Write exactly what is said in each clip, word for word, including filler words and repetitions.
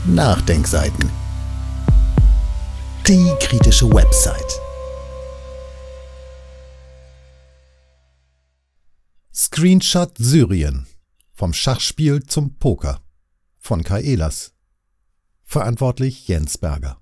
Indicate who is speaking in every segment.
Speaker 1: Nachdenkseiten. Die kritische Website. Screenshot Syrien. Vom Schachspiel zum Poker. Von Kai Ehlers. Verantwortlich Jens Berger.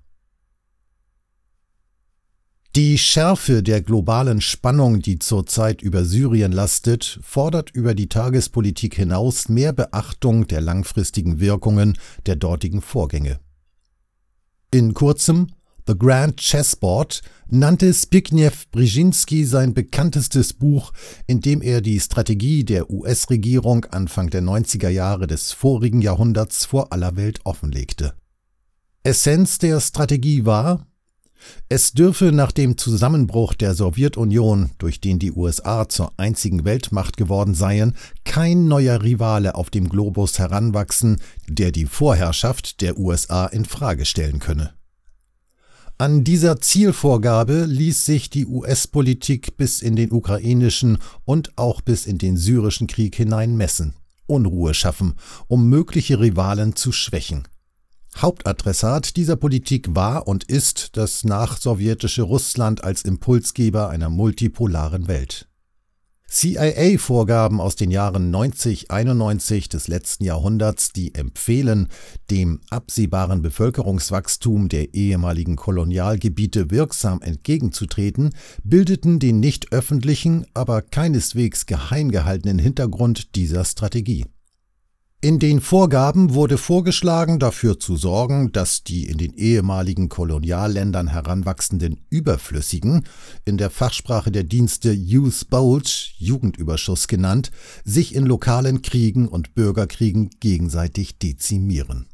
Speaker 1: Die Schärfe der globalen Spannung, die zurzeit über Syrien lastet, fordert über die Tagespolitik hinaus mehr Beachtung der langfristigen Wirkungen der dortigen Vorgänge. In kurzem The Grand Chessboard nannte Zbigniew Brzezinski sein bekanntestes Buch, in dem er die Strategie der U S-Regierung Anfang der neunziger Jahre des vorigen Jahrhunderts vor aller Welt offenlegte. Essenz der Strategie war: Es dürfe nach dem Zusammenbruch der Sowjetunion, durch den die U S A zur einzigen Weltmacht geworden seien, kein neuer Rivale auf dem Globus heranwachsen, der die Vorherrschaft der U S A in Frage stellen könne. An dieser Zielvorgabe ließ sich die U S-Politik bis in den ukrainischen und auch bis in den syrischen Krieg hinein messen, Unruhe schaffen, um mögliche Rivalen zu schwächen. Hauptadressat dieser Politik war und ist das nachsowjetische Russland als Impulsgeber einer multipolaren Welt. C I A-Vorgaben aus den Jahren neunzig, einundneunzig des letzten Jahrhunderts, die empfehlen, dem absehbaren Bevölkerungswachstum der ehemaligen Kolonialgebiete wirksam entgegenzutreten, bildeten den nicht öffentlichen, aber keineswegs geheim gehaltenen Hintergrund dieser Strategie. In den Vorgaben wurde vorgeschlagen, dafür zu sorgen, dass die in den ehemaligen Kolonialländern heranwachsenden Überflüssigen, in der Fachsprache der Dienste Youth Bulge, Jugendüberschuss genannt, sich in lokalen Kriegen und Bürgerkriegen gegenseitig dezimieren.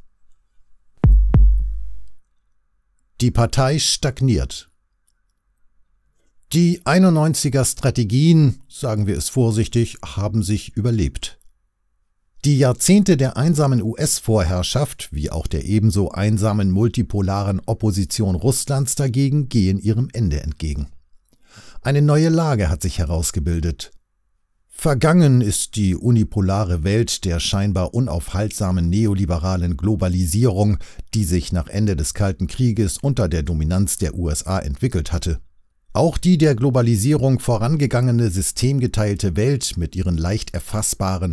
Speaker 1: Die Partei stagniert. Die einundneunziger-Strategien, sagen wir es vorsichtig, haben sich überlebt. Die Jahrzehnte der einsamen U S-Vorherrschaft, wie auch der ebenso einsamen multipolaren Opposition Russlands dagegen, gehen ihrem Ende entgegen. Eine neue Lage hat sich herausgebildet. Vergangen ist die unipolare Welt der scheinbar unaufhaltsamen neoliberalen Globalisierung, die sich nach Ende des Kalten Krieges unter der Dominanz der U S A entwickelt hatte. Auch die der Globalisierung vorangegangene systemgeteilte Welt mit ihren leicht erfassbaren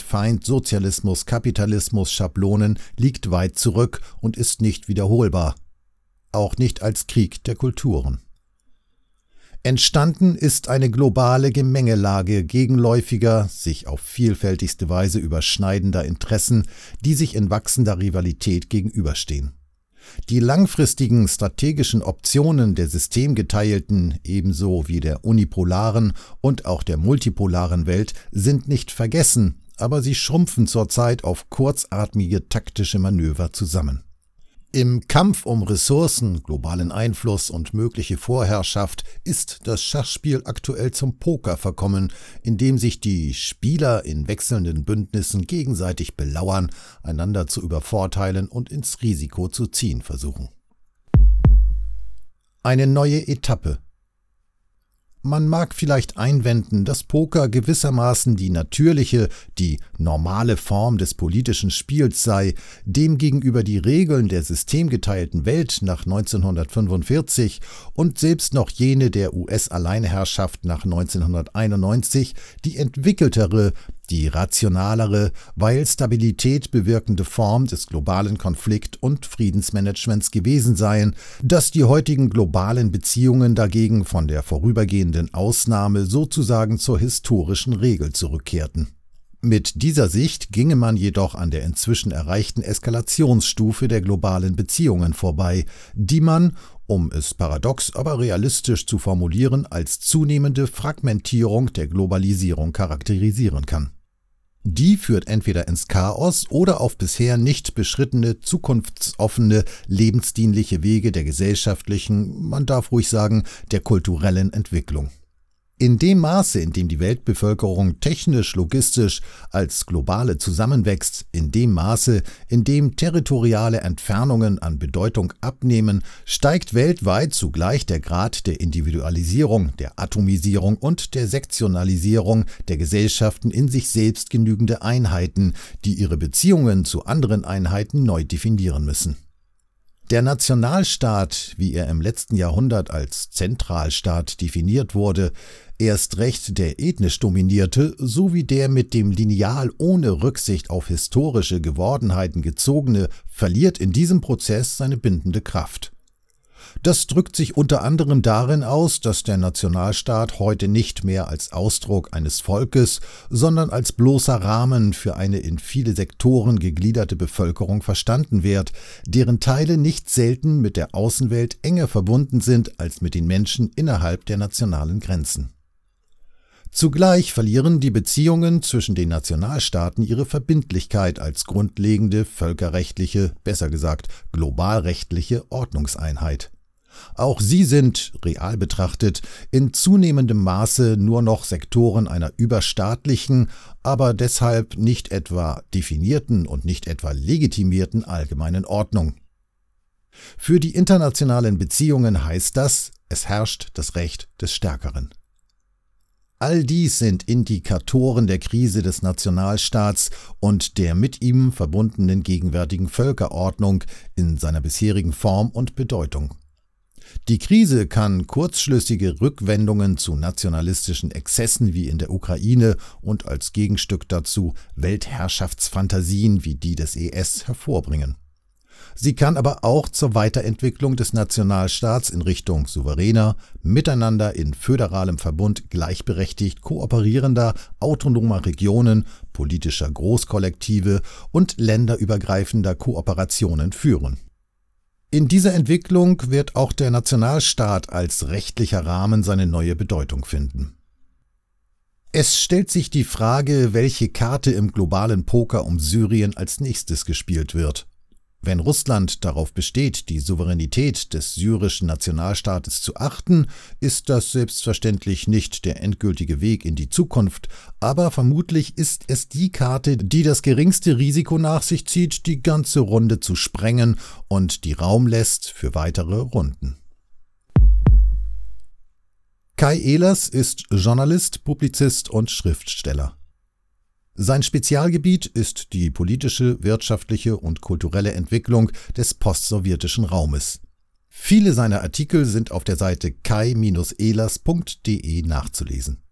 Speaker 1: Freund-Feind-Sozialismus-Kapitalismus-Schablonen liegt weit zurück und ist nicht wiederholbar. Auch nicht als Krieg der Kulturen. Entstanden ist eine globale Gemengelage gegenläufiger, sich auf vielfältigste Weise überschneidender Interessen, die sich in wachsender Rivalität gegenüberstehen. Die langfristigen strategischen Optionen der systemgeteilten, ebenso wie der unipolaren und auch der multipolaren Welt sind nicht vergessen, aber sie schrumpfen zurzeit auf kurzatmige taktische Manöver zusammen. Im Kampf um Ressourcen, globalen Einfluss und mögliche Vorherrschaft ist das Schachspiel aktuell zum Poker verkommen, in dem sich die Spieler in wechselnden Bündnissen gegenseitig belauern, einander zu übervorteilen und ins Risiko zu ziehen versuchen. Eine neue Etappe. Man mag vielleicht einwenden, dass Poker gewissermaßen die natürliche, die normale Form des politischen Spiels sei, demgegenüber die Regeln der systemgeteilten Welt nach neunzehnhundertfünfundvierzig und selbst noch jene der U S-Alleinherrschaft nach neunzehnhunderteinundneunzig die entwickeltere, die rationalere, weil Stabilität bewirkende Form des globalen Konflikt- und Friedensmanagements gewesen seien, dass die heutigen globalen Beziehungen dagegen von der vorübergehenden Ausnahme sozusagen zur historischen Regel zurückkehrten. Mit dieser Sicht ginge man jedoch an der inzwischen erreichten Eskalationsstufe der globalen Beziehungen vorbei, die man, um es paradox, aber realistisch zu formulieren, als zunehmende Fragmentierung der Globalisierung charakterisieren kann. Die führt entweder ins Chaos oder auf bisher nicht beschrittene, zukunftsoffene, lebensdienliche Wege der gesellschaftlichen, man darf ruhig sagen, der kulturellen Entwicklung. In dem Maße, in dem die Weltbevölkerung technisch, logistisch als globale zusammenwächst, in dem Maße, in dem territoriale Entfernungen an Bedeutung abnehmen, steigt weltweit zugleich der Grad der Individualisierung, der Atomisierung und der Sektionalisierung der Gesellschaften in sich selbst genügende Einheiten, die ihre Beziehungen zu anderen Einheiten neu definieren müssen. Der Nationalstaat, wie er im letzten Jahrhundert als Zentralstaat definiert wurde, erst recht der ethnisch dominierte, sowie der mit dem Lineal ohne Rücksicht auf historische Gewordenheiten gezogene, verliert in diesem Prozess seine bindende Kraft. Das drückt sich unter anderem darin aus, dass der Nationalstaat heute nicht mehr als Ausdruck eines Volkes, sondern als bloßer Rahmen für eine in viele Sektoren gegliederte Bevölkerung verstanden wird, deren Teile nicht selten mit der Außenwelt enger verbunden sind als mit den Menschen innerhalb der nationalen Grenzen. Zugleich verlieren die Beziehungen zwischen den Nationalstaaten ihre Verbindlichkeit als grundlegende völkerrechtliche, besser gesagt globalrechtliche Ordnungseinheit. Auch sie sind, real betrachtet, in zunehmendem Maße nur noch Sektoren einer überstaatlichen, aber deshalb nicht etwa definierten und nicht etwa legitimierten allgemeinen Ordnung. Für die internationalen Beziehungen heißt das, es herrscht das Recht des Stärkeren. All dies sind Indikatoren der Krise des Nationalstaats und der mit ihm verbundenen gegenwärtigen Völkerordnung in seiner bisherigen Form und Bedeutung. Die Krise kann kurzschlüssige Rückwendungen zu nationalistischen Exzessen wie in der Ukraine und als Gegenstück dazu Weltherrschaftsfantasien wie die des I S hervorbringen. Sie kann aber auch zur Weiterentwicklung des Nationalstaats in Richtung souveräner, miteinander in föderalem Verbund gleichberechtigt kooperierender, autonomer Regionen, politischer Großkollektive und länderübergreifender Kooperationen führen. In dieser Entwicklung wird auch der Nationalstaat als rechtlicher Rahmen seine neue Bedeutung finden. Es stellt sich die Frage, welche Karte im globalen Poker um Syrien als nächstes gespielt wird. Wenn Russland darauf besteht, die Souveränität des syrischen Nationalstaates zu achten, ist das selbstverständlich nicht der endgültige Weg in die Zukunft, aber vermutlich ist es die Karte, die das geringste Risiko nach sich zieht, die ganze Runde zu sprengen und die Raum lässt für weitere Runden. Kai Ehlers ist Journalist, Publizist und Schriftsteller. Sein Spezialgebiet ist die politische, wirtschaftliche und kulturelle Entwicklung des postsowjetischen Raumes. Viele seiner Artikel sind auf der Seite kai Bindestrich ehlers Punkt de nachzulesen.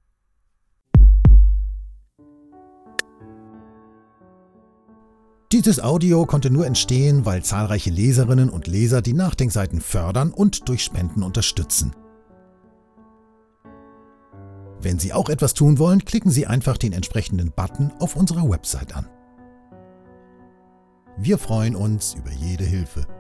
Speaker 1: Dieses Audio konnte nur entstehen, weil zahlreiche Leserinnen und Leser die Nachdenkseiten fördern und durch Spenden unterstützen. Wenn Sie auch etwas tun wollen, klicken Sie einfach den entsprechenden Button auf unserer Website an. Wir freuen uns über jede Hilfe.